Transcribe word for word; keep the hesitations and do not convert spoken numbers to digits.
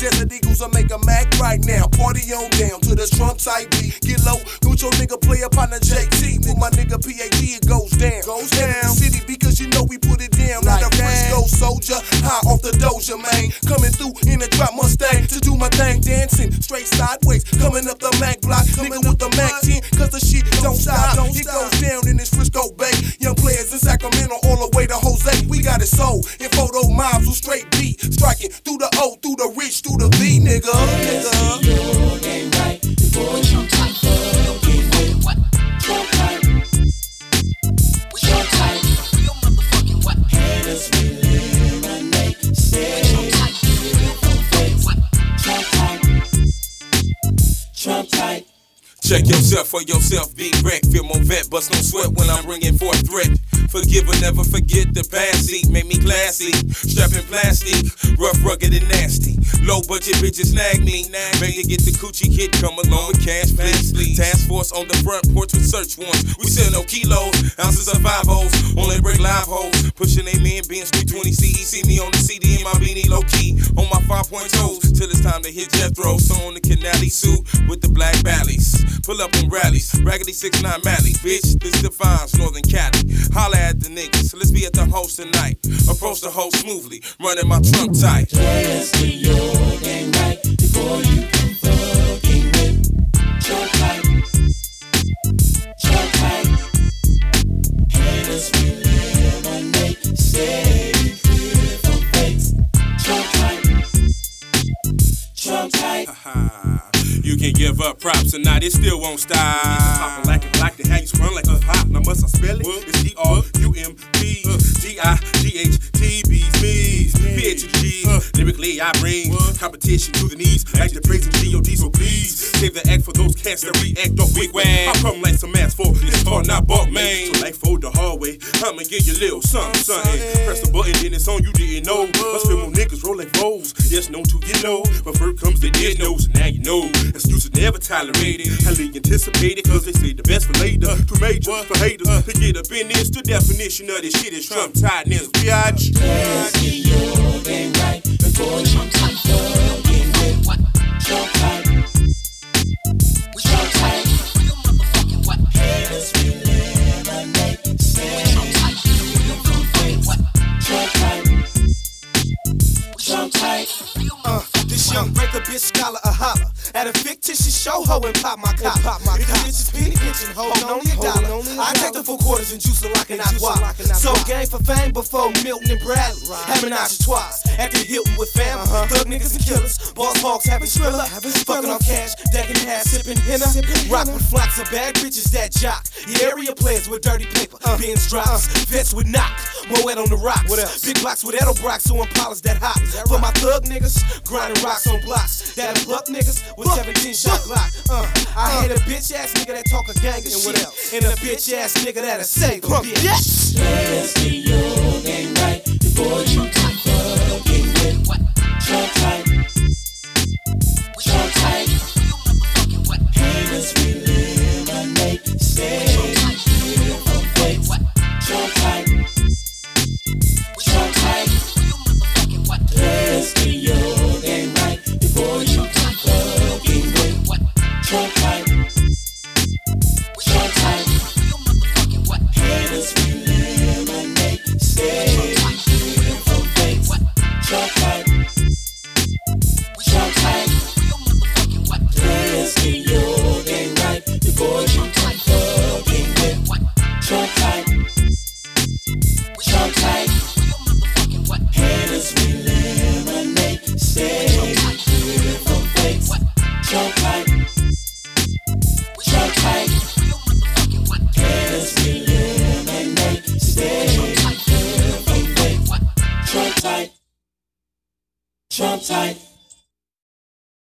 Desert Eagles will make a Mac right now. Party on down to the Trump type beat. Get low, with your nigga play up on the J T. With my nigga P A G, it goes down. Goes down. City because you know we put it down. Like a Frisco soldier, high off the Doja, man. Coming through in a drop Mustang to do my thing, dancing straight sideways. Coming up the Mac block, nigga with the Mac ten, cause the shit don't stop. It goes down in this Frisco Bay. Young players in Sacramento all the way to Jose. We got it sold in photo mobs with straight beat. Striking through the O, through the rich, through the V, nigga. Nigga. Your game right before you come fucking with what? Trump type. Trump type. Real motherfucking what? Haters will eliminate. Say Trump type. Trump type. Check yourself for yourself, big wreck. Feel more vet, bust no sweat when I'm bringing forth threat. Forgive or never forget the past seat, make me classy. Strapping plastic, rough, rugged, and nasty. Low budget bitches nag me. Make to get the coochie kid, come along with cash, please. Task force on the front porch with search warrants. We sell no kilos, ounces of five O's. Only break live hoes. Pushing a man, being three twenty C E. See me on the C D in my beanie, low key. On my five point toes, till it's time to hit Jethro. So on the canali suit with the black valleys. Pull up in rallies, raggedy six nine Mally. Bitch, this defines Northern Cali. Holla at the niggas, let's be at the host tonight. Approach the host smoothly, running my Trump tight. Just be your game right before you come fucking with Trump tight. Trump tight. Haters will eliminate. Stay clear from fakes. Trump tight. Trump tight. You can give up props and now it still won't stop. Poppin' like it, like the how you sprung like a hop. Now must I spell it? It's T R U M P G I G H T B's me's P H to the G's. Lyrically I bring competition to the knees. Like the praise of G O D, so please save the act for those cats that react off weak wag. I come like some ass for this hard not bought man. So like for the hard way, I'ma give you a little something, something. Press the button, then it's on you didn't know. Must feel more niggas roll like foes. Yes, known to you know. But first comes the did know, so now you know. Excuses never tolerated, highly anticipated, cause they say the best for later. Too major for haters to get up in this. The definition of this shit is Trump tiredness, biatch. Just be your game right before you come fucking with what? Trump tight. Trump tight. Real motherfucking what? Haters will eliminate. Say Trump tight. What? Trump tight. Trump tight. Uh, this young breaker bitch scholar a holler at a fictitious show ho and pop my collar. Pop my if the bitch is penny pinching, holding only a dollar. I take the full quarters and juice it like an aqua. So game for fame before Milton and Bradley. Having option twice at the Hilton with family. Thug niggas and killers, boss hogs having thriller. Fucking on cash, decking ass, sipping henna. Rock with flocks of bad bitches that jock. The area players with dirty paper, Benz drops, vets with knock. Moet on the rocks. Big blocks with Edelbrox, so Impalas that hot. For my thug niggas, grinding rocks on blocks. That pluck niggas with seventeen shot Glock. Uh, I hate a bitch ass nigga that talk a gang of shit. And a bitch ass nigga that'll say punk bitch. Just be your game right before you come fucking with what? Trump tight. Trump tight. Real motherfucking what? Haters will eliminate. Stay clear from fakes. Trump tight. Trump tight. Real motherfucking what? Just be your game right before you come fucking with what? Trump tight. Trump tight. Real motherfucking what? Haters will eliminate. Stay clear from fakes. Trump tight. Trump tight. Real motherfucking what? Just be your game right before you come fucking with what? Trump tight. Trump tight. Real motherfucking what? Haters will eliminate. Stay clear from fakes. Trump tight. Trump tight. Real motherfucking what? Haters will eliminate. Stay clear from fakes. Trump tight. Trump tight.